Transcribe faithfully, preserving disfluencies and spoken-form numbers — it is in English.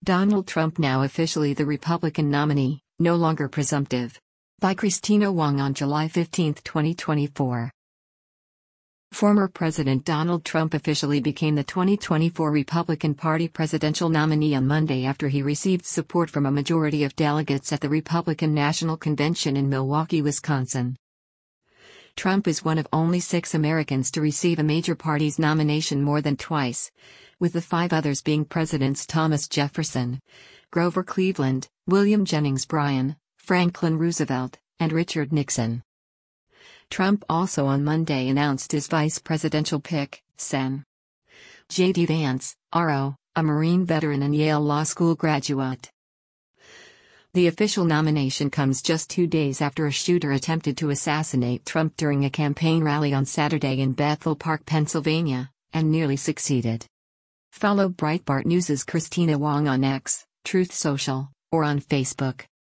Donald Trump now officially the Republican nominee, no longer presumptive. By Christina Wong on July fifteenth, twenty twenty-four. Former President Donald Trump officially became the twenty twenty-four Republican Party presidential nominee on Monday after he received support from a majority of delegates at the Republican National Convention in Milwaukee, Wisconsin. Trump is one of only six Americans to receive a major party's nomination more than twice, with the five others being Presidents Thomas Jefferson, Grover Cleveland, William Jennings Bryan, Franklin Roosevelt, and Richard Nixon. Trump also on Monday announced his vice presidential pick, Sen. J D Vance, R O, a Marine veteran and Yale Law School graduate. The official nomination comes just two days after a shooter attempted to assassinate Trump during a campaign rally on Saturday in Bethel Park, Pennsylvania, and nearly succeeded. Follow Breitbart News' Christina Wong on X, Truth Social, or on Facebook.